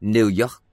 New York.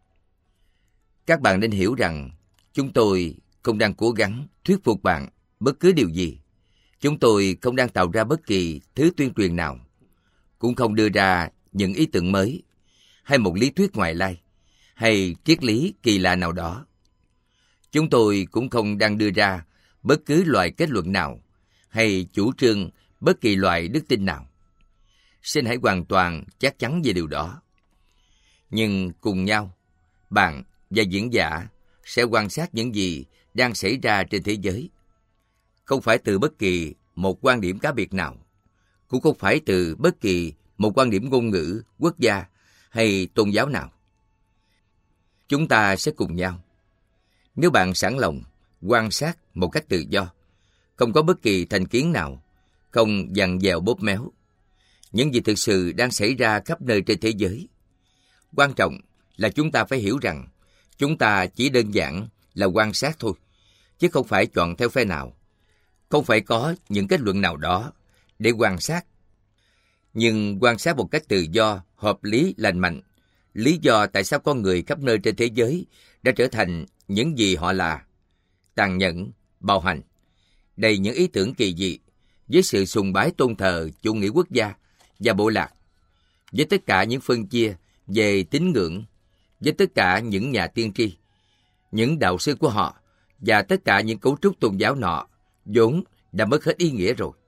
Các bạn nên hiểu rằng chúng tôi không đang cố gắng thuyết phục bạn bất cứ điều gì. Chúng tôi không đang tạo ra bất kỳ thứ tuyên truyền nào, cũng không đưa ra những ý tưởng mới, hay một lý thuyết ngoại lai, hay triết lý kỳ lạ nào đó. Chúng tôi cũng không đang đưa ra bất cứ loại kết luận nào, hay chủ trương bất kỳ loại đức tin nào. Xin hãy hoàn toàn chắc chắn về điều đó. Nhưng cùng nhau, bạn và diễn giả sẽ quan sát những gì đang xảy ra trên thế giới. Không phải từ bất kỳ một quan điểm cá biệt nào, cũng không phải từ bất kỳ một quan điểm ngôn ngữ, quốc gia hay tôn giáo nào. Chúng ta sẽ cùng nhau. Nếu bạn sẵn lòng quan sát một cách tự do, không có bất kỳ thành kiến nào, không dằn dèo bóp méo, những gì thực sự đang xảy ra khắp nơi trên thế giới. Quan trọng là chúng ta phải hiểu rằng chúng ta chỉ đơn giản là quan sát thôi, chứ không phải chọn theo phe nào. Không phải có những kết luận nào đó để quan sát, nhưng quan sát một cách tự do, hợp lý, lành mạnh. Lý do tại sao con người khắp nơi trên thế giới đã trở thành những gì họ là: tàn nhẫn, bạo hành, đầy những ý tưởng kỳ dị, với sự sùng bái tôn thờ chủ nghĩa quốc gia và bộ lạc, với tất cả những phân chia về tín ngưỡng, với tất cả những nhà tiên tri, những đạo sư của họ và tất cả những cấu trúc tôn giáo nọ vốn đã mất hết ý nghĩa rồi.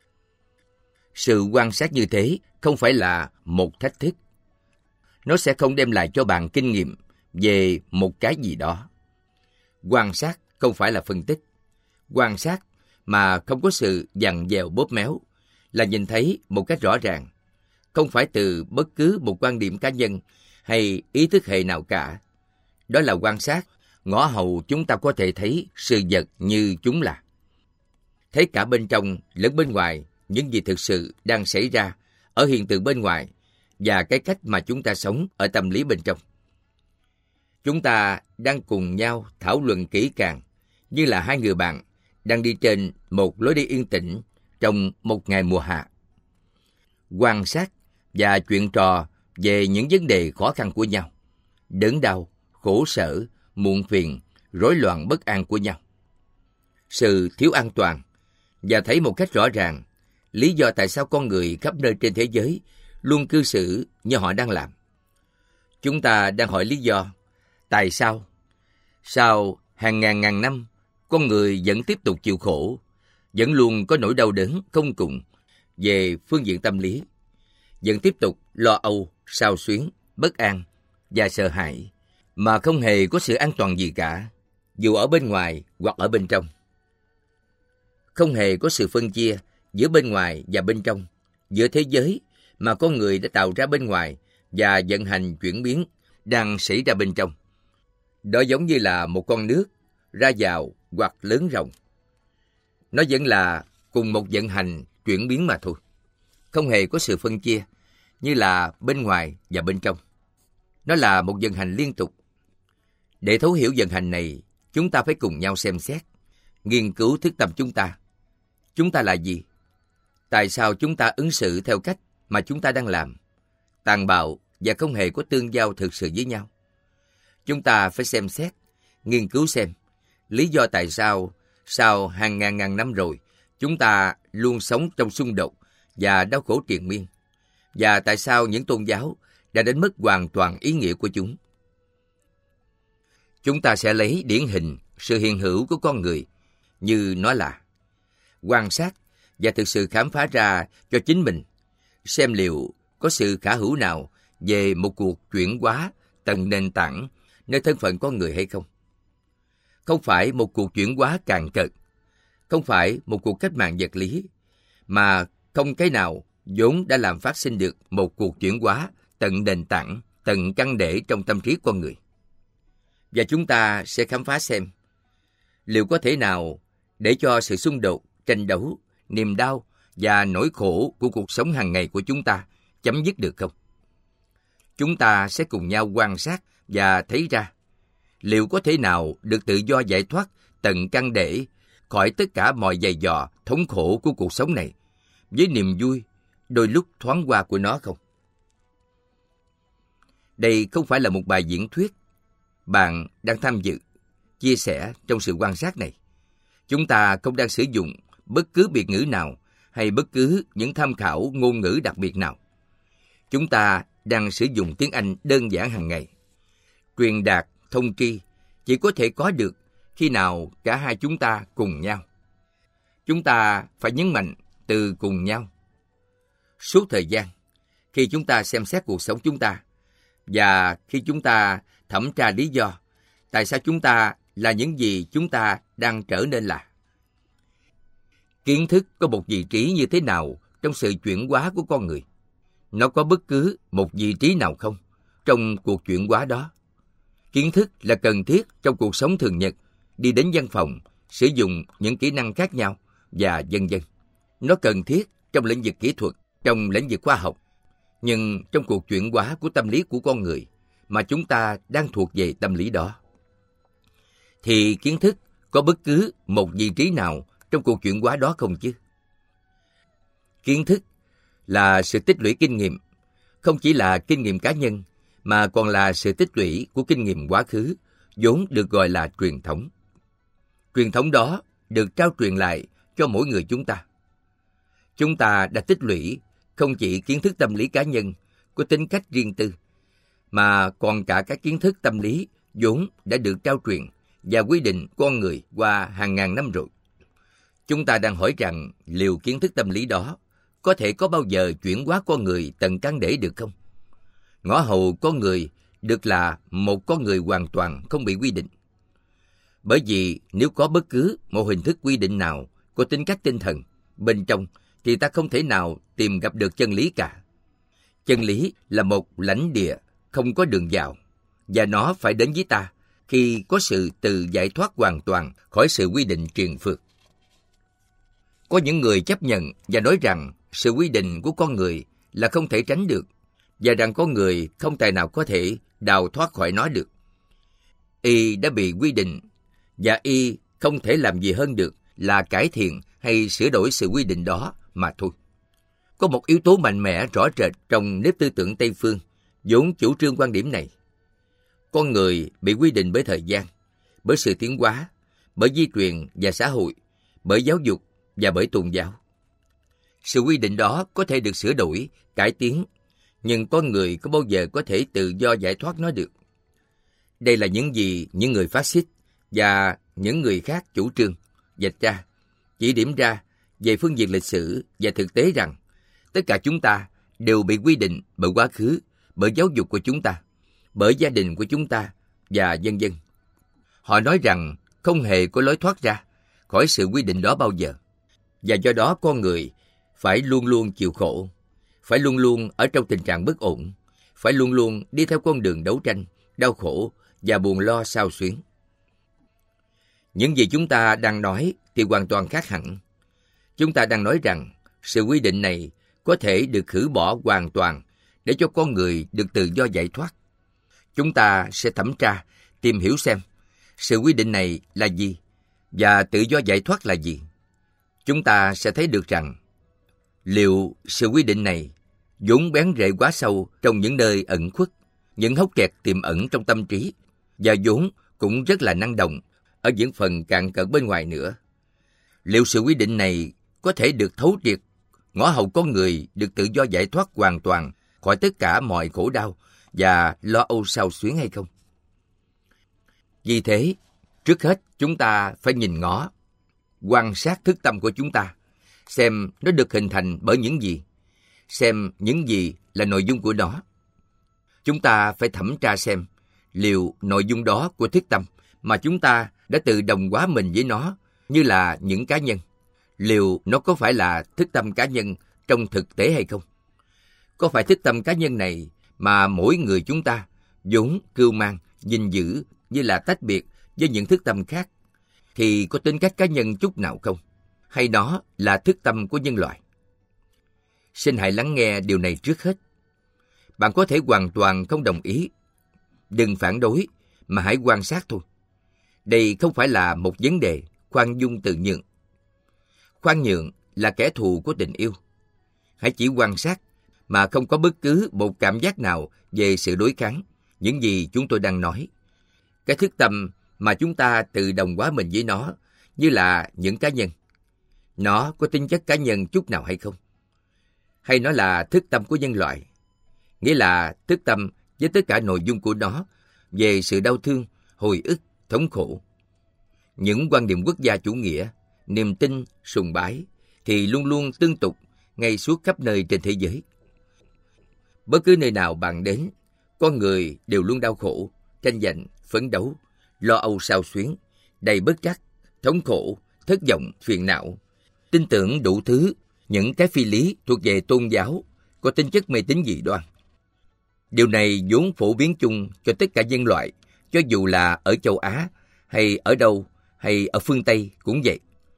Sự quan sát như thế không phải là một thách thức. Nó sẽ không đem lại cho bạn kinh nghiệm về một cái gì đó. Quan sát không phải là phân tích. Quan sát mà không có sự dằn dèo bóp méo là nhìn thấy một cách rõ ràng, không phải từ bất cứ một quan điểm cá nhân hay ý thức hệ nào cả. Đó là quan sát ngõ hầu chúng ta có thể thấy sự vật như chúng là. Thấy cả bên trong lẫn bên ngoài những gì thực sự đang xảy ra ở hiện tượng bên ngoài và cái cách mà chúng ta sống ở tâm lý bên trong. Chúng ta đang cùng nhau thảo luận kỹ càng như là hai người bạn đang đi trên một lối đi yên tĩnh trong một ngày mùa hạ. Quan sát và chuyện trò về những vấn đề khó khăn của nhau, đớn đau, khổ sở, muộn phiền, rối loạn bất an của nhau, sự thiếu an toàn, và thấy một cách rõ ràng lý do tại sao con người khắp nơi trên thế giới luôn cư xử như họ đang làm. Chúng ta đang hỏi lý do tại sao sau hàng ngàn năm con người vẫn tiếp tục chịu khổ, vẫn luôn có nỗi đau đớn không cùng về phương diện tâm lý, vẫn tiếp tục lo âu, xao xuyến, bất an và sợ hãi, mà không hề có sự an toàn gì cả, dù ở bên ngoài hoặc ở bên trong. Không hề có sự phân chia giữa bên ngoài và bên trong, giữa thế giới mà con người đã tạo ra bên ngoài và vận hành chuyển biến đang xảy ra bên trong. Đó giống như là một con nước ra vào hoặc lớn rộng. Nó vẫn là cùng một vận hành chuyển biến mà thôi. Không hề có sự phân chia như là bên ngoài và bên trong. Nó là một vận hành liên tục. Để thấu hiểu vận hành này, chúng ta phải cùng nhau xem xét, nghiên cứu thức tâm chúng ta. Chúng ta là gì? Tại sao chúng ta ứng xử theo cách mà chúng ta đang làm, tàn bạo và không hề có tương giao thực sự với nhau? Chúng ta phải xem xét, nghiên cứu xem lý do tại sao sau hàng ngàn năm rồi chúng ta luôn sống trong xung đột và đau khổ triền miên, và tại sao những tôn giáo đã đánh mất hoàn toàn ý nghĩa của chúng. Chúng ta sẽ lấy điển hình sự hiện hữu của con người như nó là, quan sát và thực sự khám phá ra cho chính mình, xem liệu có sự khả hữu nào về một cuộc chuyển hóa tận nền tảng nơi thân phận con người hay không. Không phải một cuộc chuyển hóa càn cợt, không phải một cuộc cách mạng vật lý, mà không cái nào vốn đã làm phát sinh được một cuộc chuyển hóa tận nền tảng, tận căn để trong tâm trí con người. Và chúng ta sẽ khám phá xem liệu có thể nào để cho sự xung đột, tranh đấu, niềm đau và nỗi khổ của cuộc sống hàng ngày của chúng ta chấm dứt được không? Chúng ta sẽ cùng nhau quan sát và thấy ra liệu có thể nào được tự do giải thoát tận căn để khỏi tất cả mọi giày vò, thống khổ của cuộc sống này với niềm vui đôi lúc thoáng qua của nó không? Đây không phải là một bài diễn thuyết. Bạn đang tham dự, chia sẻ trong sự quan sát này. Chúng ta không đang sử dụng bất cứ biệt ngữ nào hay bất cứ những tham khảo ngôn ngữ đặc biệt nào. Chúng ta đang sử dụng tiếng Anh đơn giản hàng ngày. Truyền đạt thông tri chỉ có thể có được khi nào cả hai chúng ta cùng nhau. Chúng ta phải nhấn mạnh từ cùng nhau. Suốt thời gian, khi chúng ta xem xét cuộc sống chúng ta, và khi chúng ta thẩm tra lý do tại sao chúng ta là những gì chúng ta đang trở nên là. Kiến thức có một vị trí như thế nào trong sự chuyển hóa của con người? Nó có bất cứ một vị trí nào không trong cuộc chuyển hóa đó? Kiến thức là cần thiết trong cuộc sống thường nhật, đi đến văn phòng, sử dụng những kỹ năng khác nhau và vân vân. Nó cần thiết trong lĩnh vực kỹ thuật, trong lĩnh vực khoa học. Nhưng trong cuộc chuyển hóa của tâm lý của con người mà chúng ta đang thuộc về tâm lý đó, thì kiến thức có bất cứ một vị trí nào trong cuộc chuyển hóa đó không chứ? Kiến thức là sự tích lũy kinh nghiệm, không chỉ là kinh nghiệm cá nhân, mà còn là sự tích lũy của kinh nghiệm quá khứ, vốn được gọi là truyền thống. Truyền thống đó được trao truyền lại cho mỗi người chúng ta. Chúng ta đã tích lũy không chỉ kiến thức tâm lý cá nhân có tính cách riêng tư, mà còn cả các kiến thức tâm lý vốn đã được trao truyền và quy định con người qua hàng ngàn năm rồi. Chúng ta đang hỏi rằng liệu kiến thức tâm lý đó có thể có bao giờ chuyển hóa con người tận căn để được không? Ngõ hầu con người được là một con người hoàn toàn không bị quy định. Bởi vì nếu có bất cứ một hình thức quy định nào có tính cách tinh thần bên trong, thì ta không thể nào tìm gặp được chân lý cả. Chân lý là một lãnh địa không có đường vào, và nó phải đến với ta khi có sự tự giải thoát hoàn toàn khỏi sự quy định truyền phược. Có những người chấp nhận và nói rằng sự quy định của con người là không thể tránh được, và rằng con người không tài nào có thể đào thoát khỏi nó được. Y đã bị quy định, và y không thể làm gì hơn được là cải thiện hay sửa đổi sự quy định đó mà thôi. Có một yếu tố mạnh mẽ rõ rệt trong nếp tư tưởng Tây phương vốn chủ trương quan điểm này. Con người bị quy định bởi thời gian, bởi sự tiến hóa, bởi di truyền và xã hội, bởi giáo dục và bởi tôn giáo. Sự quy định đó có thể được sửa đổi, cải tiến, nhưng con người có bao giờ có thể tự do giải thoát nó được? Đây là những gì những người phát xít và những người khác chủ trương, vạch ra, chỉ điểm ra về phương diện lịch sử và thực tế rằng tất cả chúng ta đều bị quy định bởi quá khứ, bởi giáo dục của chúng ta, bởi gia đình của chúng ta và vân vân. Họ nói rằng không hề có lối thoát ra khỏi sự quy định đó bao giờ, và do đó con người phải luôn luôn chịu khổ, phải luôn luôn ở trong tình trạng bất ổn, phải luôn luôn đi theo con đường đấu tranh, đau khổ và buồn lo xao xuyến. Những gì chúng ta đang nói thì hoàn toàn khác hẳn. Chúng ta đang nói rằng sự quy định này có thể được khử bỏ hoàn toàn để cho con người được tự do giải thoát. Chúng ta sẽ thẩm tra, tìm hiểu xem sự quy định này là gì và tự do giải thoát là gì. Chúng ta sẽ thấy được rằng liệu sự quy định này vốn bén rễ quá sâu trong những nơi ẩn khuất, những hốc kẹt tiềm ẩn trong tâm trí, và vốn cũng rất là năng động ở những phần cạn cợt bên ngoài nữa. Liệu sự quy định này có thể được thấu triệt, ngõ hầu con người được tự do giải thoát hoàn toàn khỏi tất cả mọi khổ đau và lo âu xao xuyến hay không? Vì thế, trước hết chúng ta phải nhìn ngó, quan sát thức tâm của chúng ta, xem nó được hình thành bởi những gì, xem những gì là nội dung của nó. Chúng ta phải thẩm tra xem liệu nội dung đó của thức tâm mà chúng ta đã tự đồng hóa mình với nó như là những cá nhân, liệu nó có phải là thức tâm cá nhân trong thực tế hay không? Có phải thức tâm cá nhân này mà mỗi người chúng ta vốn cưu mang, gìn giữ như là tách biệt với những thức tâm khác, thì có tính cách cá nhân chút nào không? Hay nó là thức tâm của nhân loại? Xin hãy lắng nghe điều này trước hết. Bạn có thể hoàn toàn không đồng ý. Đừng phản đối, mà hãy quan sát thôi. Đây không phải là một vấn đề khoan dung tự nhượng. Khoan nhượng là kẻ thù của tình yêu. Hãy chỉ quan sát mà không có bất cứ một cảm giác nào về sự đối kháng, những gì chúng tôi đang nói. Cái thức tâm mà chúng ta tự đồng hóa mình với nó như là những cá nhân. Nó có tính chất cá nhân chút nào hay không? Hay nó là thức tâm của nhân loại? Nghĩa là thức tâm với tất cả nội dung của nó về sự đau thương, hồi ức, thống khổ. Những quan điểm quốc gia chủ nghĩa, niềm tin, sùng bái thì luôn luôn tương tục ngay suốt khắp nơi trên thế giới. Bất cứ nơi nào bạn đến, con người đều luôn đau khổ, tranh giành, phấn đấu, lo âu xao xuyến, đầy bất trắc, thống khổ, thất vọng, phiền não, tin tưởng đủ thứ, những cái phi lý thuộc về tôn giáo, có tính chất mê tín dị đoan. Điều này vốn phổ biến chung cho tất cả nhân loại, cho dù là ở châu Á, hay ở đâu, hay ở phương Tây cũng vậy.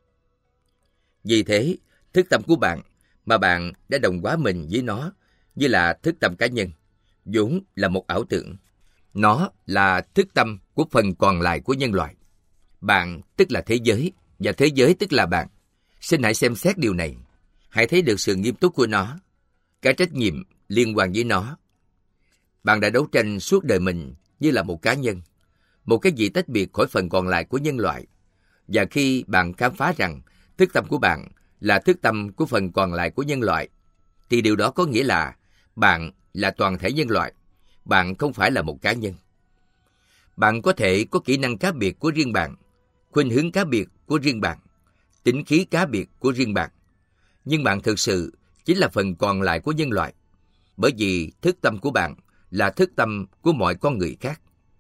Vì thế, thức tâm của bạn mà bạn đã đồng hóa mình với nó như là thức tâm cá nhân, vốn là một ảo tưởng. Nó là thức tâm của phần còn lại của nhân loại. Bạn tức là thế giới, và thế giới tức là bạn. Xin hãy xem xét điều này. Hãy thấy được sự nghiêm túc của nó, cái trách nhiệm liên quan với nó. Bạn đã đấu tranh suốt đời mình như là một cá nhân, một cái gì tách biệt khỏi phần còn lại của nhân loại. Và khi bạn khám phá rằng thức tâm của bạn là thức tâm của phần còn lại của nhân loại, thì điều đó có nghĩa là bạn là toàn thể nhân loại. Bạn không phải là một cá nhân. Bạn có thể có kỹ năng cá biệt của riêng bạn, khuynh hướng cá biệt của riêng bạn, tính khí cá biệt của riêng bạn. Nhưng bạn thực sự chính là phần còn lại của nhân loại, bởi vì thức tâm của bạn là thức tâm của mọi con người khác.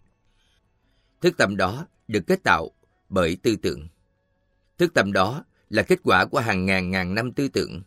Thức tâm đó được kết tạo bởi tư tưởng. Thức tâm đó là kết quả của hàng ngàn năm tư tưởng.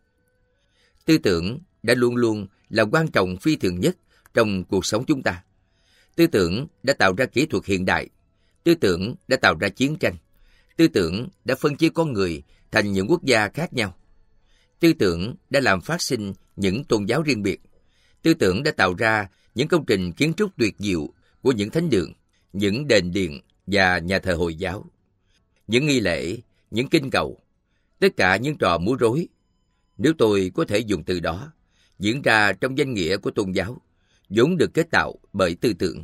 Tư tưởng đã luôn luôn là quan trọng phi thường nhất trong cuộc sống chúng ta. Tư tưởng đã tạo ra kỹ thuật hiện đại. Tư tưởng đã tạo ra chiến tranh. Tư tưởng đã phân chia con người thành những quốc gia khác nhau. Tư tưởng đã làm phát sinh những tôn giáo riêng biệt. Tư tưởng đã tạo ra những công trình kiến trúc tuyệt diệu của những thánh đường, những đền điện và nhà thờ Hồi giáo. Những nghi lễ, những kinh cầu, tất cả những trò múa rối, nếu tôi có thể dùng từ đó, diễn ra trong danh nghĩa của tôn giáo, vốn được kết tạo bởi tư tưởng.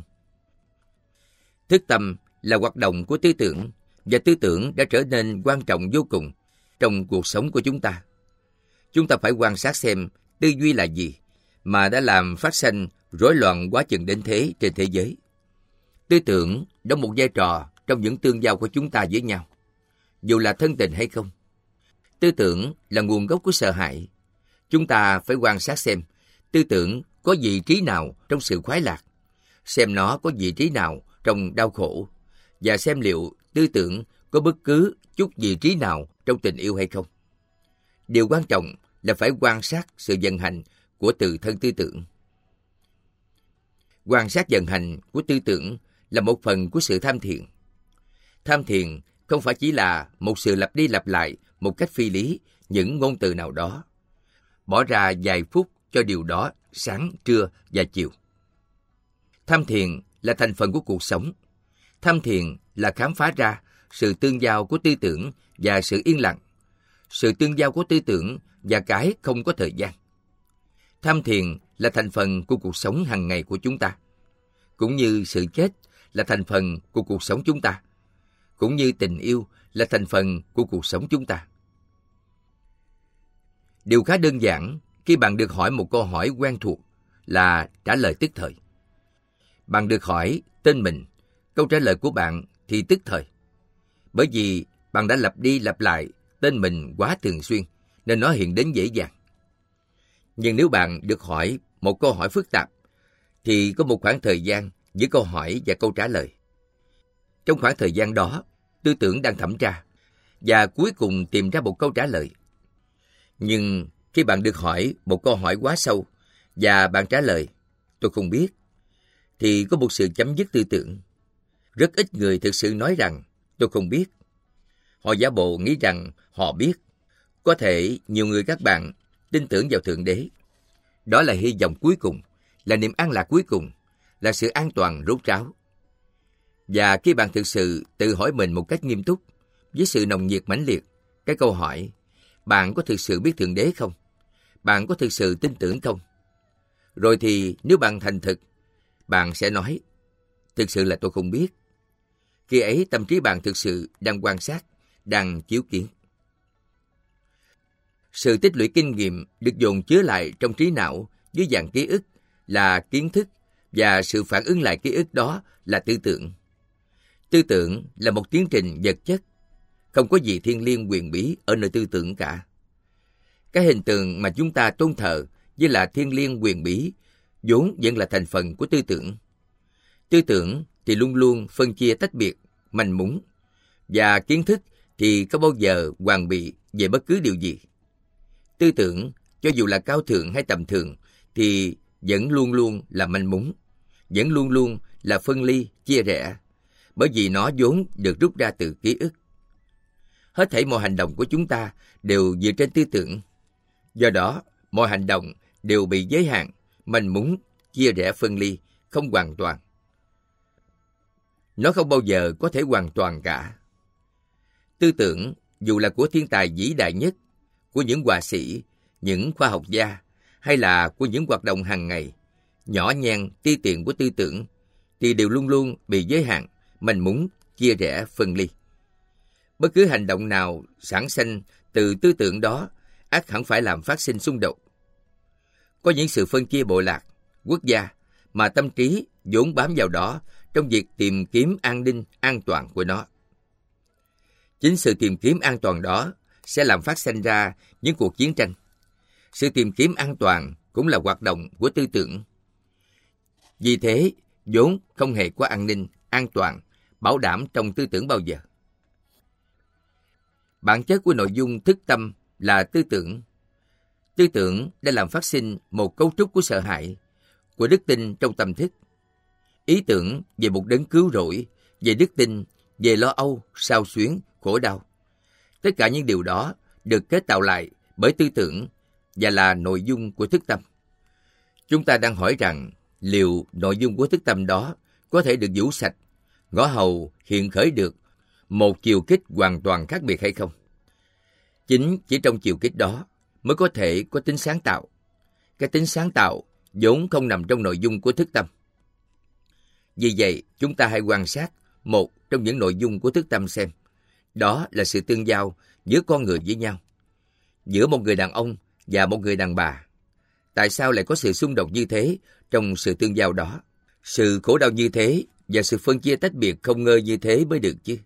Thức tâm là hoạt động của tư tưởng, và tư tưởng đã trở nên quan trọng vô cùng trong cuộc sống của chúng ta. Chúng ta phải quan sát xem tư duy là gì mà đã làm phát sinh rối loạn quá chừng đến thế trên thế giới. Tư tưởng đóng một vai trò trong những tương giao của chúng ta với nhau, dù là thân tình hay không. Tư tưởng là nguồn gốc của sợ hãi. Chúng ta phải quan sát xem tư tưởng có vị trí nào trong sự khoái lạc, xem nó có vị trí nào trong đau khổ, và xem liệu tư tưởng có bất cứ chút vị trí nào trong tình yêu hay không. Điều quan trọng là phải quan sát sự vận hành của tự thân tư tưởng. Quan sát vận hành của tư tưởng là một phần của sự tham thiền. Tham thiền không phải chỉ là một sự lặp đi lặp lại một cách phi lý những ngôn từ nào đó, bỏ ra vài phút cho điều đó sáng, trưa và chiều. Tham thiền là thành phần của cuộc sống. Tham thiền là khám phá ra sự tương giao của tư tưởng và sự yên lặng, sự tương giao của tư tưởng và cái không có thời gian. Tham thiền là thành phần của cuộc sống hàng ngày của chúng ta, cũng như sự chết là thành phần của cuộc sống chúng ta, cũng như tình yêu là thành phần của cuộc sống chúng ta. Điều khá đơn giản khi bạn được hỏi một câu hỏi quen thuộc là trả lời tức thời. Bạn được hỏi tên mình, câu trả lời của bạn thì tức thời. Bởi vì bạn đã lặp đi lặp lại tên mình quá thường xuyên, nên nó hiện đến dễ dàng. Nhưng nếu bạn được hỏi một câu hỏi phức tạp, thì có một khoảng thời gian giữa câu hỏi và câu trả lời. Trong khoảng thời gian đó, tư tưởng đang thẩm tra, và cuối cùng tìm ra một câu trả lời. Nhưng khi bạn được hỏi một câu hỏi quá sâu, và bạn trả lời, tôi không biết, thì có một sự chấm dứt tư tưởng. Rất ít người thực sự nói rằng, tôi không biết. Họ giả bộ nghĩ rằng họ biết. Có thể nhiều người các bạn tin tưởng vào Thượng Đế. Đó là hy vọng cuối cùng, là niềm an lạc cuối cùng, là sự an toàn rốt ráo. Và khi bạn thực sự tự hỏi mình một cách nghiêm túc, với sự nồng nhiệt mãnh liệt, cái câu hỏi, bạn có thực sự biết Thượng Đế không? Bạn có thực sự tin tưởng không? Rồi thì nếu bạn thành thực, bạn sẽ nói, thực sự là tôi không biết. Khi ấy tâm trí bạn thực sự đang quan sát, đang chiếu kiến. Sự tích lũy kinh nghiệm được dồn chứa lại trong trí não dưới dạng ký ức là kiến thức, và sự phản ứng lại ký ức đó là tư tưởng. Tư tưởng là một tiến trình vật chất, không có gì thiêng liêng huyền bí ở nơi tư tưởng cả. Cái hình tượng mà chúng ta tôn thờ như là thiêng liêng huyền bí vốn vẫn là thành phần của tư tưởng. Tư tưởng thì luôn luôn phân chia tách biệt, manh mún, và kiến thức thì có bao giờ hoàn bị về bất cứ điều gì. Tư tưởng, cho dù là cao thượng hay tầm thường, thì vẫn luôn luôn là manh mún, vẫn luôn luôn là phân ly, chia rẽ, bởi vì nó vốn được rút ra từ ký ức. Hết thảy mọi hành động của chúng ta đều dựa trên tư tưởng. Do đó, mọi hành động đều bị giới hạn, manh mún, chia rẽ, phân ly, không hoàn toàn. Nó không bao giờ có thể hoàn toàn cả. Tư tưởng, dù là của thiên tài vĩ đại nhất, của những họa sĩ, những khoa học gia, hay là của những hoạt động hàng ngày, nhỏ nhen, ti tiện của tư tưởng, thì đều luôn luôn bị giới hạn, manh mún, chia rẽ, phân ly. Bất cứ hành động nào sản sinh từ tư tưởng đó ắt hẳn phải làm phát sinh xung đột. Có những sự phân chia bộ lạc, quốc gia mà tâm trí vốn bám vào đó trong việc tìm kiếm an ninh, an toàn của nó. Chính sự tìm kiếm an toàn đó sẽ làm phát sinh ra những cuộc chiến tranh. Sự tìm kiếm an toàn cũng là hoạt động của tư tưởng. Vì thế, vốn không hề có an ninh, an toàn, bảo đảm trong tư tưởng bao giờ. Bản chất của nội dung thức tâm là tư tưởng. Tư tưởng đã làm phát sinh một cấu trúc của sợ hãi, của đức tin trong tâm thức. Ý tưởng về một đấng cứu rỗi, về đức tin, về lo âu, xao xuyến, khổ đau. Tất cả những điều đó được kết tạo lại bởi tư tưởng và là nội dung của thức tâm. Chúng ta đang hỏi rằng liệu nội dung của thức tâm đó có thể được vũ sạch, ngõ hầu hiện khởi được một chiều kích hoàn toàn khác biệt hay không? Chính chỉ trong chiều kích đó mới có thể có tính sáng tạo. Cái tính sáng tạo vốn không nằm trong nội dung của thức tâm. Vì vậy, chúng ta hãy quan sát một trong những nội dung của thức tâm xem. Đó là sự tương giao giữa con người với nhau. Giữa một người đàn ông và một người đàn bà. Tại sao lại có sự xung đột như thế trong sự tương giao đó? Sự khổ đau như thế và sự phân chia tách biệt không ngơi như thế mới được chứ?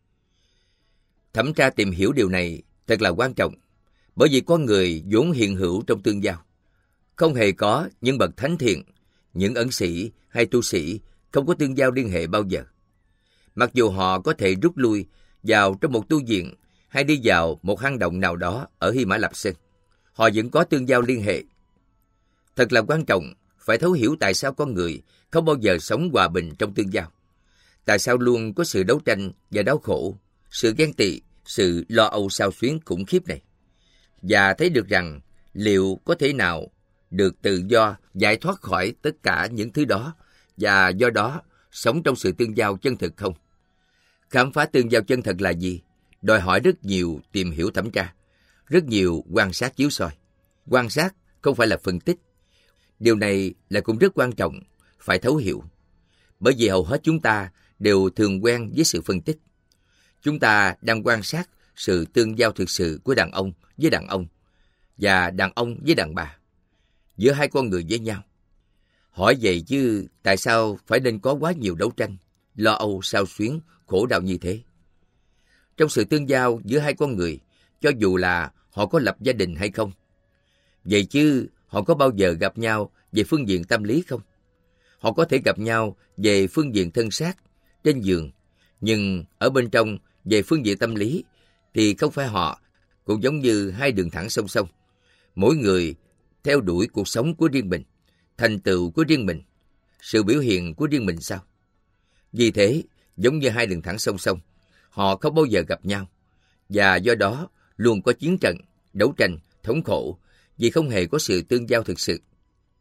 Thẩm tra tìm hiểu điều này thật là quan trọng, bởi vì con người vốn hiện hữu trong tương giao. Không hề có những bậc thánh thiện, những ẩn sĩ hay tu sĩ không có tương giao liên hệ bao giờ. Mặc dù họ có thể rút lui vào trong một tu viện hay đi vào một hang động nào đó ở Hy Mã Lạp Sơn, họ vẫn có tương giao liên hệ. Thật là quan trọng phải thấu hiểu tại sao con người không bao giờ sống hòa bình trong tương giao. Tại sao luôn có sự đấu tranh và đau khổ, sự ghen tị, sự lo âu xao xuyến khủng khiếp này. Và thấy được rằng liệu có thể nào được tự do giải thoát khỏi tất cả những thứ đó và do đó sống trong sự tương giao chân thực không? Khám phá tương giao chân thật là gì? Đòi hỏi rất nhiều tìm hiểu thẩm tra, rất nhiều quan sát chiếu soi. Quan sát không phải là phân tích. Điều này là cũng rất quan trọng, phải thấu hiểu. Bởi vì hầu hết chúng ta đều thường quen với sự phân tích. Chúng ta đang quan sát sự tương giao thực sự của đàn ông với đàn ông và đàn ông với đàn bà, giữa hai con người với nhau. Hỏi vậy chứ tại sao phải nên có quá nhiều đấu tranh, lo âu, xao xuyến, khổ đau như thế? Trong sự tương giao giữa hai con người, cho dù là họ có lập gia đình hay không, vậy chứ họ có bao giờ gặp nhau về phương diện tâm lý không? Họ có thể gặp nhau về phương diện thân xác, trên giường, nhưng ở bên trong về phương diện tâm lý thì không phải họ, cũng giống như hai đường thẳng song song. Mỗi người theo đuổi cuộc sống của riêng mình, thành tựu của riêng mình, sự biểu hiện của riêng mình sao? Vì thế, giống như hai đường thẳng song song, họ không bao giờ gặp nhau, và do đó luôn có chiến trận, đấu tranh, thống khổ, vì không hề có sự tương giao thực sự.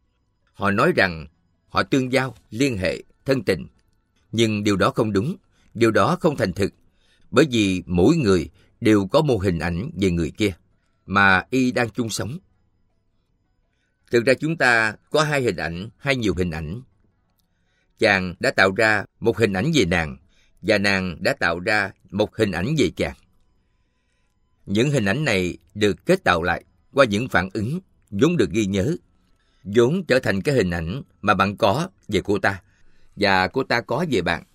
Họ nói rằng họ tương giao, liên hệ, thân tình, nhưng điều đó không đúng, điều đó không thành thực, bởi vì mỗi người đều có một hình ảnh về người kia, mà y đang chung sống. Thực ra chúng ta có hai hình ảnh hay nhiều hình ảnh. Chàng đã tạo ra một hình ảnh về nàng, và nàng đã tạo ra một hình ảnh về chàng. Những hình ảnh này được kết tạo lại qua những phản ứng vốn được ghi nhớ, vốn trở thành cái hình ảnh mà bạn có về cô ta, và cô ta có về bạn.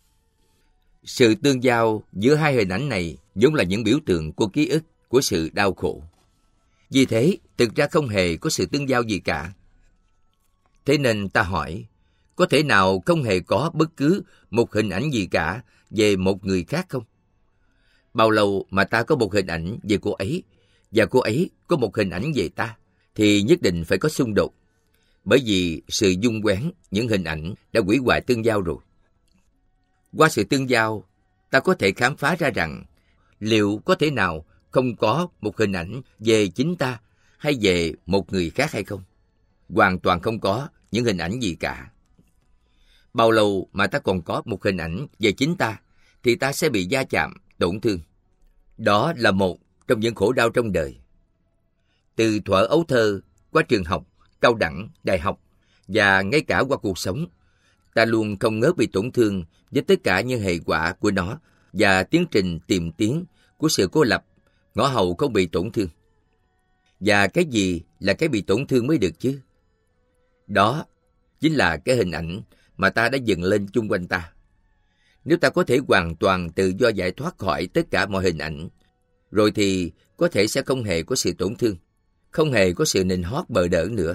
Sự tương giao giữa hai hình ảnh này vốn là những biểu tượng của ký ức của sự đau khổ. Vì thế, thực ra không hề có sự tương giao gì cả. Thế nên ta hỏi, có thể nào không hề có bất cứ một hình ảnh gì cả về một người khác không? Bao lâu mà ta có một hình ảnh về cô ấy, và cô ấy có một hình ảnh về ta, thì nhất định phải có xung đột. Bởi vì sự dung quén những hình ảnh đã hủy hoại tương giao rồi. Qua sự tương giao, ta có thể khám phá ra rằng liệu có thể nào không có một hình ảnh về chính ta hay về một người khác hay không? Hoàn toàn không có những hình ảnh gì cả. Bao lâu mà ta còn có một hình ảnh về chính ta, thì ta sẽ bị va chạm, tổn thương. Đó là một trong những khổ đau trong đời. Từ thuở ấu thơ, qua trường học, cao đẳng, đại học, và ngay cả qua cuộc sống, ta luôn không ngớt bị tổn thương với tất cả những hệ quả của nó và tiến trình tìm tiến của sự cô lập, ngõ hầu không bị tổn thương. Và cái gì là cái bị tổn thương mới được chứ? Đó chính là cái hình ảnh mà ta đã dựng lên chung quanh ta. Nếu ta có thể hoàn toàn tự do giải thoát khỏi tất cả mọi hình ảnh, rồi thì có thể sẽ không hề có sự tổn thương, không hề có sự nịnh hót bợ đỡ nữa.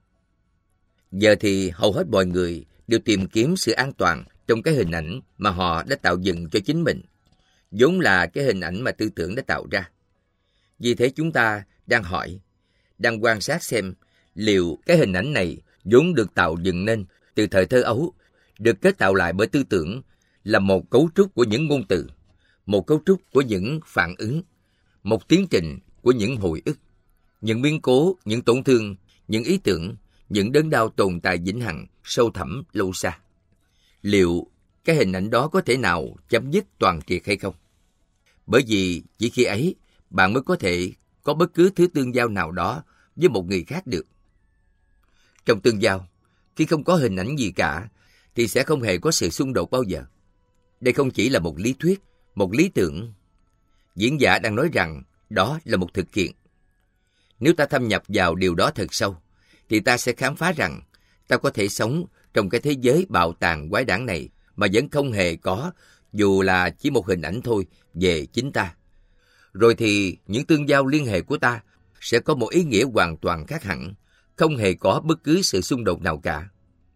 Giờ thì hầu hết mọi người đều tìm kiếm sự an toàn trong cái hình ảnh mà họ đã tạo dựng cho chính mình, vốn là cái hình ảnh mà tư tưởng đã tạo ra. Vì thế chúng ta đang hỏi, đang quan sát xem liệu cái hình ảnh này vốn được tạo dựng nên từ thời thơ ấu, được kết tạo lại bởi tư tưởng, là một cấu trúc của những ngôn từ, một cấu trúc của những phản ứng, một tiến trình của những hồi ức, những biến cố, những tổn thương, những ý tưởng, những đớn đau tồn tại vĩnh hằng, sâu thẳm, lâu xa. Liệu cái hình ảnh đó có thể nào chấm dứt toàn triệt hay không? Bởi vì chỉ khi ấy, bạn mới có thể có bất cứ thứ tương giao nào đó với một người khác được. Trong tương giao, khi không có hình ảnh gì cả, thì sẽ không hề có sự xung đột bao giờ. Đây không chỉ là một lý thuyết, một lý tưởng. Diễn giả đang nói rằng đó là một thực kiện. Nếu ta thâm nhập vào điều đó thật sâu, thì ta sẽ khám phá rằng ta có thể sống trong cái thế giới bạo tàn quái đản này mà vẫn không hề có, dù là chỉ một hình ảnh thôi, về chính ta. Rồi thì những tương giao liên hệ của ta sẽ có một ý nghĩa hoàn toàn khác hẳn, không hề có bất cứ sự xung đột nào cả.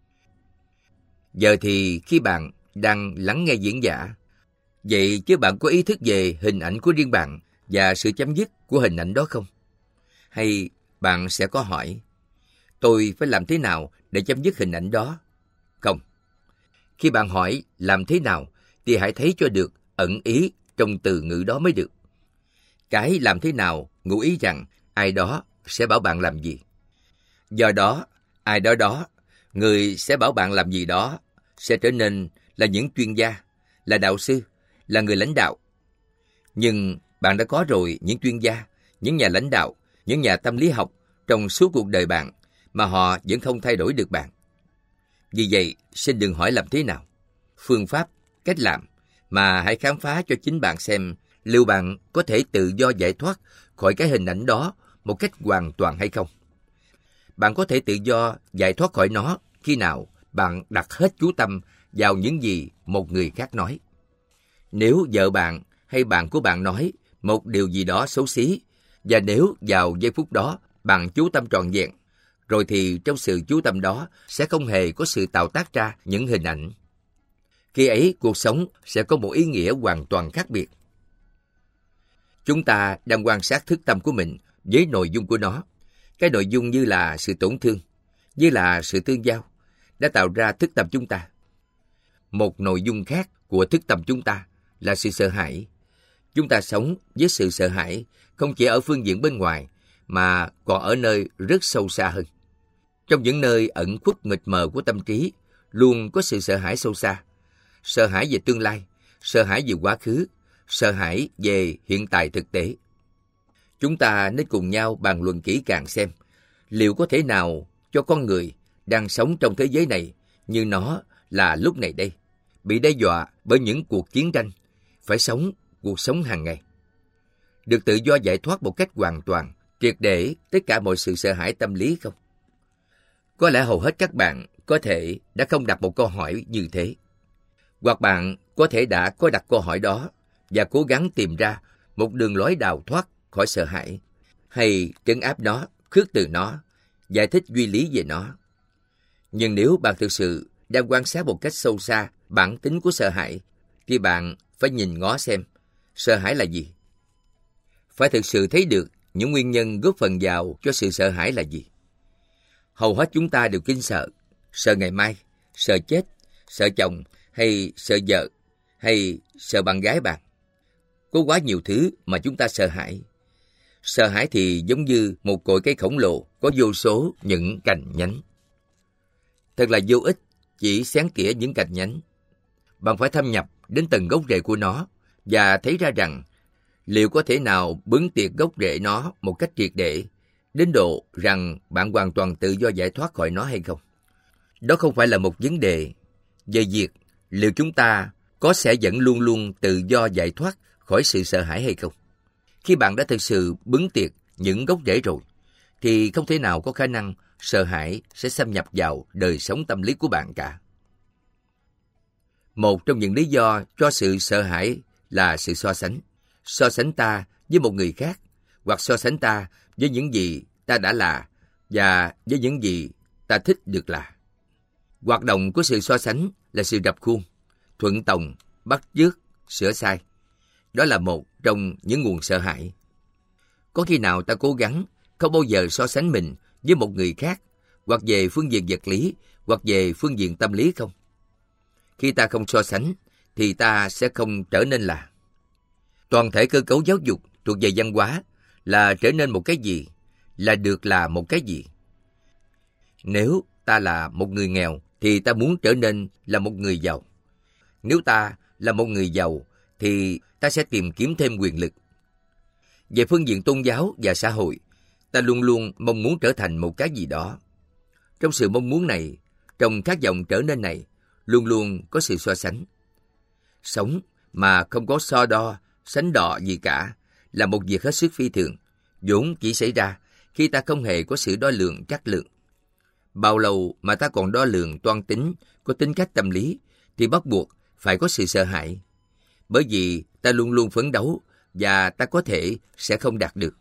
Giờ thì khi bạn đang lắng nghe diễn giả, vậy chứ bạn có ý thức về hình ảnh của riêng bạn và sự chấm dứt của hình ảnh đó không? Hay bạn sẽ có hỏi, tôi phải làm thế nào để chấm dứt hình ảnh đó? Không. Khi bạn hỏi làm thế nào, thì hãy thấy cho được ẩn ý trong từ ngữ đó mới được. Cái làm thế nào ngụ ý rằng ai đó sẽ bảo bạn làm gì. Do đó, ai đó, người sẽ bảo bạn làm gì đó, sẽ trở nên là những chuyên gia, là đạo sư, là người lãnh đạo. Nhưng bạn đã có rồi những chuyên gia, những nhà lãnh đạo, những nhà tâm lý học trong suốt cuộc đời bạn, mà họ vẫn không thay đổi được bạn. Vì vậy, xin đừng hỏi làm thế nào, phương pháp, cách làm, mà hãy khám phá cho chính bạn xem liệu bạn có thể tự do giải thoát khỏi cái hình ảnh đó một cách hoàn toàn hay không. Bạn có thể tự do giải thoát khỏi nó khi nào bạn đặt hết chú tâm vào những gì một người khác nói. Nếu vợ bạn hay bạn của bạn nói một điều gì đó xấu xí, và nếu vào giây phút đó bạn chú tâm trọn vẹn, rồi thì trong sự chú tâm đó sẽ không hề có sự tạo tác ra những hình ảnh. Khi ấy, cuộc sống sẽ có một ý nghĩa hoàn toàn khác biệt. Chúng ta đang quan sát thức tâm của mình với nội dung của nó. Cái nội dung như là sự tổn thương, như là sự tương giao, đã tạo ra thức tâm chúng ta. Một nội dung khác của thức tâm chúng ta là sự sợ hãi. Chúng ta sống với sự sợ hãi không chỉ ở phương diện bên ngoài, mà còn ở nơi rất sâu xa hơn. Trong những nơi ẩn khuất mịt mờ của tâm trí, luôn có sự sợ hãi sâu xa. Sợ hãi về tương lai, sợ hãi về quá khứ, sợ hãi về hiện tại thực tế. Chúng ta nên cùng nhau bàn luận kỹ càng xem Liệu có thể nào cho con người đang sống trong thế giới này như nó là lúc này đây, bị đe dọa bởi những cuộc chiến tranh, phải sống cuộc sống hàng ngày, được tự do giải thoát một cách hoàn toàn, triệt để tất cả mọi sự sợ hãi tâm lý không? Có lẽ hầu hết các bạn có thể đã không đặt một câu hỏi như thế. Hoặc bạn có thể đã có đặt câu hỏi đó và cố gắng tìm ra một đường lối đào thoát khỏi sợ hãi, hay trấn áp nó, khước từ nó, giải thích duy lý về nó. Nhưng nếu bạn thực sự đang quan sát một cách sâu xa bản tính của sợ hãi, thì bạn phải nhìn ngó xem sợ hãi là gì. Phải thực sự thấy được những nguyên nhân góp phần vào cho sự sợ hãi là gì. Hầu hết chúng ta đều kinh sợ, sợ ngày mai, sợ chết, sợ chồng, hay sợ vợ, hay sợ bạn gái bạn. Có quá nhiều thứ mà chúng ta sợ hãi. Sợ hãi thì giống như một cội cây khổng lồ có vô số những cành nhánh. Thật là vô ích chỉ xén tỉa những cành nhánh. Bạn phải thâm nhập đến tầng gốc rễ của nó và thấy ra rằng liệu có thể nào bứng tiệt gốc rễ nó một cách triệt để, đến độ rằng bạn hoàn toàn tự do giải thoát khỏi nó hay không. Đó không phải là một vấn đề về việc liệu chúng ta có sẽ vẫn luôn luôn tự do giải thoát khỏi sự sợ hãi hay không. Khi bạn đã thực sự bứng tiệt những gốc rễ rồi, thì không thể nào có khả năng sợ hãi sẽ xâm nhập vào đời sống tâm lý của bạn cả. Một trong những lý do cho sự sợ hãi là sự so sánh. So sánh ta với một người khác, hoặc so sánh ta với những gì ta đã là và với những gì ta thích được là. Hoạt động của sự so sánh là sự rập khuôn, thuận tòng, bắt chước, sửa sai. Đó là một trong những nguồn sợ hãi. Có khi nào ta cố gắng không bao giờ so sánh mình với một người khác, hoặc về phương diện vật lý, hoặc về phương diện tâm lý không? Khi ta không so sánh, thì ta sẽ không trở nên là. Toàn thể cơ cấu giáo dục thuộc về văn hóa là trở nên một cái gì, là được là một cái gì. Nếu ta là một người nghèo, thì ta muốn trở nên là một người giàu. Nếu ta là một người giàu, thì ta sẽ tìm kiếm thêm quyền lực. Về phương diện tôn giáo và xã hội, ta luôn luôn mong muốn trở thành một cái gì đó. Trong sự mong muốn này, trong khát vọng trở nên này, luôn luôn có sự so sánh. Sống mà không có so đo, sánh đọ gì cả là một việc hết sức phi thường, vốn chỉ xảy ra khi ta không hề có sự đo lường trắc lượng. Bao lâu mà ta còn đo lường toan tính, có tính cách tâm lý, thì bắt buộc phải có sự sợ hãi. Bởi vì ta luôn luôn phấn đấu và ta có thể sẽ không đạt được.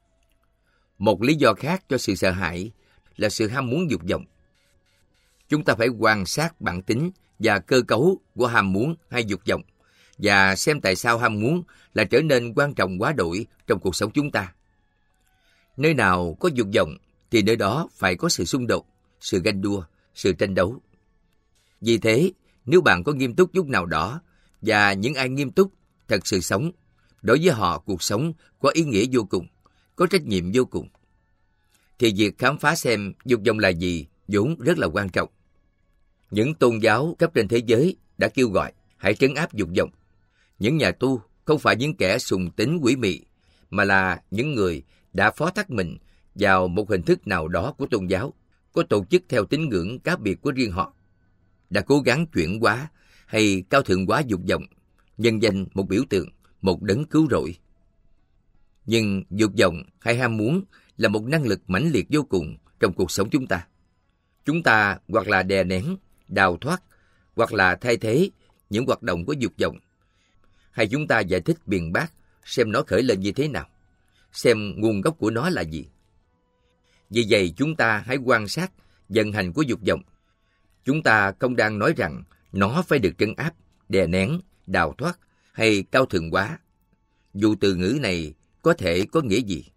Một lý do khác cho sự sợ hãi là sự ham muốn dục vọng. Chúng ta phải quan sát bản tính và cơ cấu của ham muốn hay dục vọng và xem tại sao ham muốn là trở nên quan trọng quá đổi trong cuộc sống chúng ta. Nơi nào có dục vọng thì nơi đó phải có sự xung đột, sự ganh đua, sự tranh đấu. Vì thế, nếu bạn có nghiêm túc lúc nào đó và những ai nghiêm túc thật sự sống, đối với họ cuộc sống có ý nghĩa vô cùng, có trách nhiệm vô cùng, thì việc khám phá xem dục vọng là gì vốn rất là quan trọng. Những tôn giáo khắp trên thế giới đã kêu gọi hãy trấn áp dục vọng. Những nhà tu không phải những kẻ sùng tín quỷ mị, mà là những người đã phó thác mình vào một hình thức nào đó của tôn giáo, có tổ chức theo tín ngưỡng cá biệt của riêng họ, đã cố gắng chuyển hóa hay cao thượng hóa dục vọng, nhân danh một biểu tượng, một đấng cứu rỗi. Nhưng dục vọng hay ham muốn là một năng lực mãnh liệt vô cùng trong cuộc sống chúng ta. Chúng ta hoặc là đè nén, đào thoát, hoặc là thay thế những hoạt động của dục vọng, hay chúng ta giải thích biện bác xem nó khởi lên như thế nào, xem nguồn gốc của nó là gì. Vì vậy chúng ta hãy quan sát vận hành của dục vọng. Chúng ta không đang nói rằng nó phải được trấn áp, đè nén, đào thoát hay cao thượng hóa. Dù từ ngữ này có thể có nghĩa gì.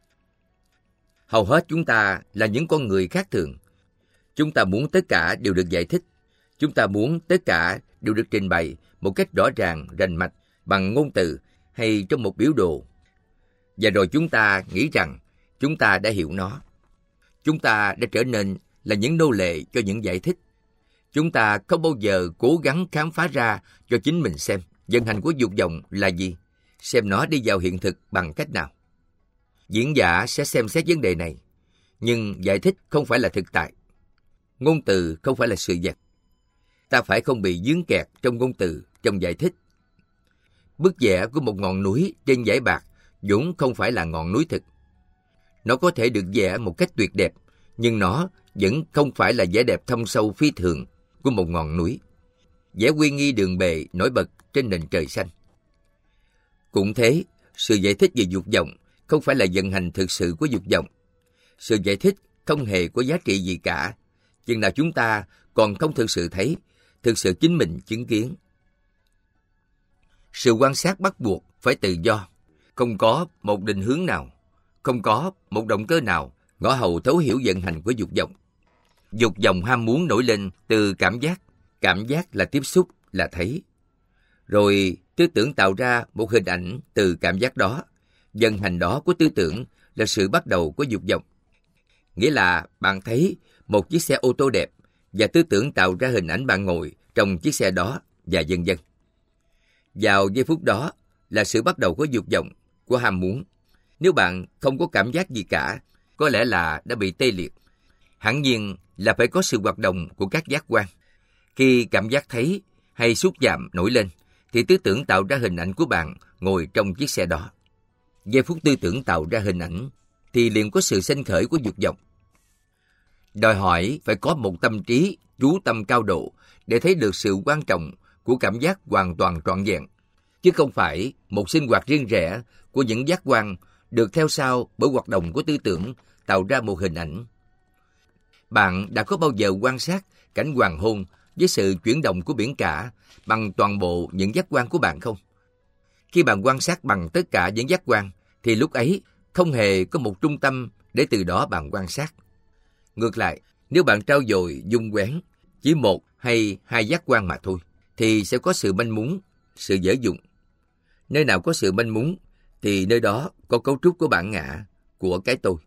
Hầu hết chúng ta là những con người khác thường. Chúng ta muốn tất cả đều được giải thích. Chúng ta muốn tất cả đều được trình bày một cách rõ ràng, rành mạch, bằng ngôn từ hay trong một biểu đồ. Và rồi chúng ta nghĩ rằng chúng ta đã hiểu nó. Chúng ta đã trở nên là những nô lệ cho những giải thích. Chúng ta không bao giờ cố gắng khám phá ra cho chính mình xem vận hành của dục vọng là gì, xem nó đi vào hiện thực bằng cách nào. Diễn giả sẽ xem xét vấn đề này. nhưng giải thích không phải là thực tại. Ngôn từ không phải là sự vật. Ta phải không bị dướng kẹt trong ngôn từ, trong giải thích. Bức vẽ của một ngọn núi trên dải bạc vốn không phải là ngọn núi thực. Nó có thể được vẽ một cách tuyệt đẹp, nhưng nó vẫn không phải là vẻ đẹp thâm sâu phi thường của một ngọn núi. Vẻ uy nghi đường bề nổi bật trên nền trời xanh. Cũng thế, sự giải thích về dục vọng không phải là vận hành thực sự của dục vọng. Sự giải thích không hề có giá trị gì cả, chừng nào chúng ta còn không thực sự thấy, thực sự chính mình chứng kiến. Sự quan sát bắt buộc phải tự do, không có một định hướng nào, không có một động cơ nào ngõ hầu thấu hiểu vận hành của dục vọng. Dục vọng ham muốn nổi lên từ cảm giác là tiếp xúc, là thấy. Rồi tư tưởng tạo ra một hình ảnh từ cảm giác đó, vận hành đó của tư tưởng là sự bắt đầu của dục vọng. Nghĩa là bạn thấy một chiếc xe ô tô đẹp và tư tưởng tạo ra hình ảnh bạn ngồi trong chiếc xe đó và vân vân. Vào giây phút đó là sự bắt đầu của dục vọng, của ham muốn. Nếu bạn không có cảm giác gì cả, có lẽ là đã bị tê liệt. Hẳn nhiên là phải có sự hoạt động của các giác quan. Khi cảm giác thấy hay xúc chạm nổi lên, thì tư tưởng tạo ra hình ảnh của bạn ngồi trong chiếc xe đó. Giây phút tư tưởng tạo ra hình ảnh, thì liền có sự sinh khởi của dục vọng. Đòi hỏi phải có một tâm trí, chú tâm cao độ để thấy được sự quan trọng của cảm giác hoàn toàn trọn vẹn, chứ không phải một sinh hoạt riêng rẽ của những giác quan được theo sau bởi hoạt động của tư tưởng tạo ra một hình ảnh. Bạn đã có bao giờ quan sát cảnh hoàng hôn với sự chuyển động của biển cả bằng toàn bộ những giác quan của bạn không? Khi bạn quan sát bằng tất cả những giác quan, thì lúc ấy không hề có một trung tâm để từ đó bạn quan sát. Ngược lại, nếu bạn trau dồi dung quén chỉ một hay hai giác quan mà thôi, thì sẽ có sự manh mún, sự dở dụng. Nơi nào có sự manh mún, thì nơi đó có cấu trúc của bản ngã, của cái tôi.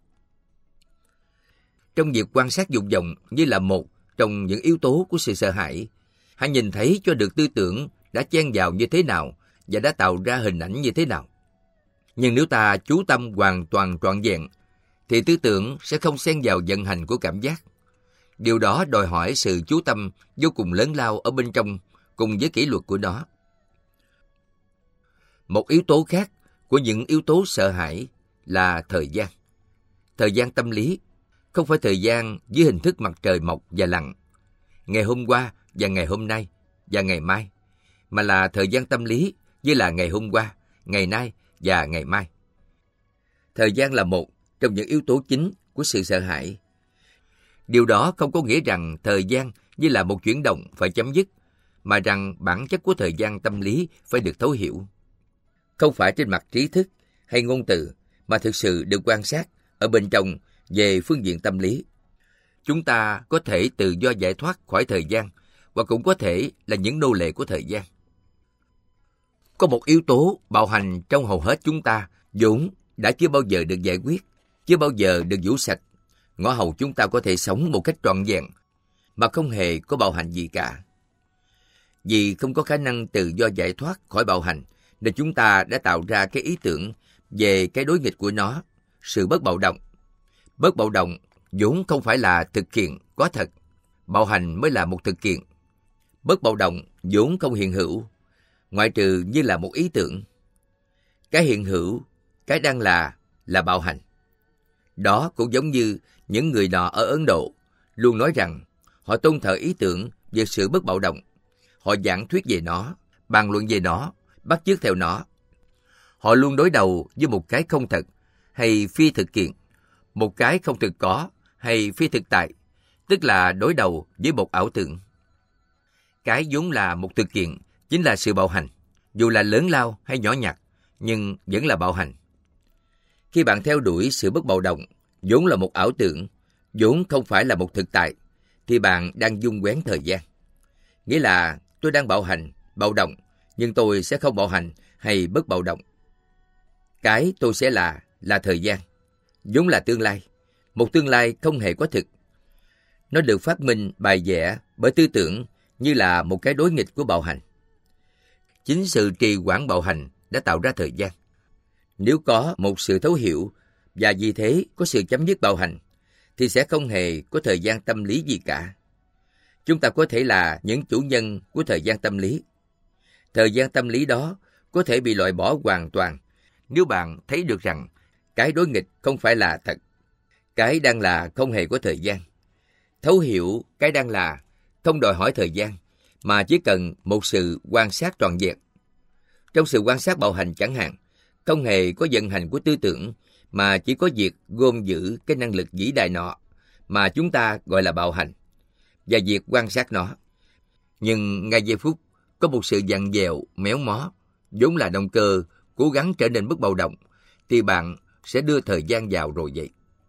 Trong việc quan sát dục vọng như là một trong những yếu tố của sự sợ hãi, hãy nhìn thấy cho được tư tưởng đã chen vào như thế nào và đã tạo ra hình ảnh như thế nào. Nhưng nếu ta chú tâm hoàn toàn trọn vẹn, thì tư tưởng sẽ không xen vào vận hành của cảm giác. Điều đó đòi hỏi sự chú tâm vô cùng lớn lao ở bên trong cùng với kỷ luật của nó. Một yếu tố khác của những yếu tố sợ hãi là thời gian. Thời gian tâm lý, không phải thời gian dưới hình thức mặt trời mọc và lặn, ngày hôm qua và ngày hôm nay và ngày mai, mà là thời gian tâm lý như là ngày hôm qua, ngày nay và ngày mai. Thời gian là một trong những yếu tố chính của sự sợ hãi. Điều đó không có nghĩa rằng thời gian như là một chuyển động phải chấm dứt, mà rằng bản chất của thời gian tâm lý phải được thấu hiểu. Không phải trên mặt trí thức hay ngôn từ, mà thực sự được quan sát ở bên trong về phương diện tâm lý. Chúng ta có thể tự do giải thoát khỏi thời gian, và cũng có thể là những nô lệ của thời gian. Có một yếu tố bạo hành trong hầu hết chúng ta vốn đã chưa bao giờ được giải quyết, chưa bao giờ được vũ sạch. Ngõ hầu chúng ta có thể sống một cách trọn vẹn mà không hề có bạo hành gì cả. Vì không có khả năng tự do giải thoát khỏi bạo hành, nên chúng ta đã tạo ra cái ý tưởng về cái đối nghịch của nó, sự bất bạo động. Bất bạo động vốn không phải là thực hiện có thật, bạo hành mới là một thực kiện. Bất bạo động vốn không hiện hữu, ngoại trừ như là một ý tưởng. Cái hiện hữu, cái đang là bạo hành. Đó cũng giống như những người nọ ở Ấn Độ luôn nói rằng họ tôn thờ ý tưởng về sự bất bạo động. Họ giảng thuyết về nó, bàn luận về nó, bắt chước theo nó. Họ luôn đối đầu với một cái không thật hay phi thực kiện, một cái không thực có hay phi thực tại, tức là đối đầu với một ảo tưởng. Cái vốn là một thực kiện chính là sự bạo hành, dù là lớn lao hay nhỏ nhặt, nhưng vẫn là bạo hành. Khi bạn theo đuổi sự bất bạo động, vốn là một ảo tưởng, vốn không phải là một thực tại, thì bạn đang dung quén thời gian. Nghĩa là tôi đang bạo hành, bạo động, nhưng tôi sẽ không bạo hành hay bất bạo động. Cái tôi sẽ là thời gian, vốn là tương lai, một tương lai không hề có thực. Nó được phát minh bài vẽ bởi tư tưởng như là một cái đối nghịch của bạo hành. Chính sự trì hoãn bạo hành đã tạo ra thời gian. Nếu có một sự thấu hiểu và vì thế có sự chấm dứt bạo hành, thì sẽ không hề có thời gian tâm lý gì cả. Chúng ta có thể là những chủ nhân của thời gian tâm lý. Thời gian tâm lý đó có thể bị loại bỏ hoàn toàn nếu bạn thấy được rằng cái đối nghịch không phải là thật. Cái đang là không hề có thời gian. Thấu hiểu cái đang là không đòi hỏi thời gian, mà chỉ cần một sự quan sát trọn vẹn. Trong sự quan sát bạo hành chẳng hạn, không hề có vận hành của tư tưởng, mà chỉ có việc gom giữ cái năng lực vĩ đại nọ mà chúng ta gọi là bạo hành, và việc quan sát nó. Nhưng ngay giây phút có một sự vặn vẹo, méo mó, vốn là động cơ cố gắng trở nên bất bạo động, thì bạn sẽ đưa thời gian vào rồi vậy.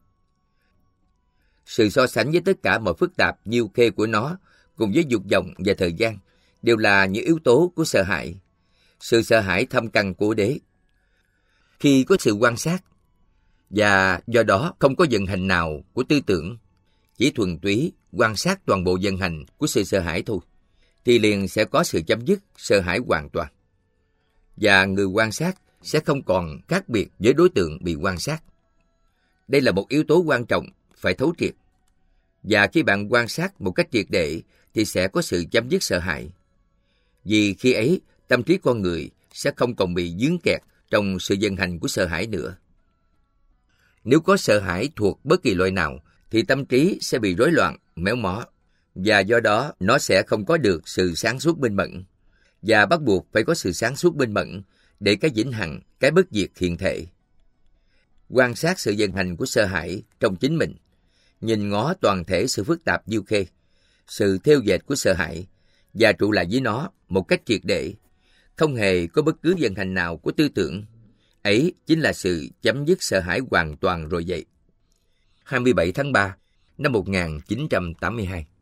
Sự so sánh với tất cả mọi phức tạp nhiêu khê của nó, cùng với dục vọng và thời gian, đều là những yếu tố của sợ hãi. Sự sợ hãi thâm căn cố đế. Khi có sự quan sát, và do đó không có vận hành nào của tư tưởng, chỉ thuần túy quan sát toàn bộ vận hành của sự sợ hãi thôi, thì liền sẽ có sự chấm dứt sợ hãi hoàn toàn. Và người quan sát sẽ không còn khác biệt với đối tượng bị quan sát. Đây là một yếu tố quan trọng phải thấu triệt. Và khi bạn quan sát một cách triệt để thì sẽ có sự chấm dứt sợ hãi. Vì khi ấy, tâm trí con người sẽ không còn bị vướng kẹt trong sự vận hành của sợ hãi nữa. Nếu có sợ hãi thuộc bất kỳ loại nào, thì tâm trí sẽ bị rối loạn, méo mó, và do đó nó sẽ không có được sự sáng suốt minh mẫn, và bắt buộc phải có sự sáng suốt minh mẫn để cái vĩnh hằng, cái bất diệt hiện thể. Quan sát sự vận hành của sợ hãi trong chính mình, nhìn ngó toàn thể sự phức tạp diêu khê, sự theo dệt của sợ hãi, và trụ lại với nó một cách triệt để, không hề có bất cứ vận hành nào của tư tưởng. Ấy chính là sự chấm dứt sợ hãi hoàn toàn rồi vậy. 27 tháng 3 năm 1982.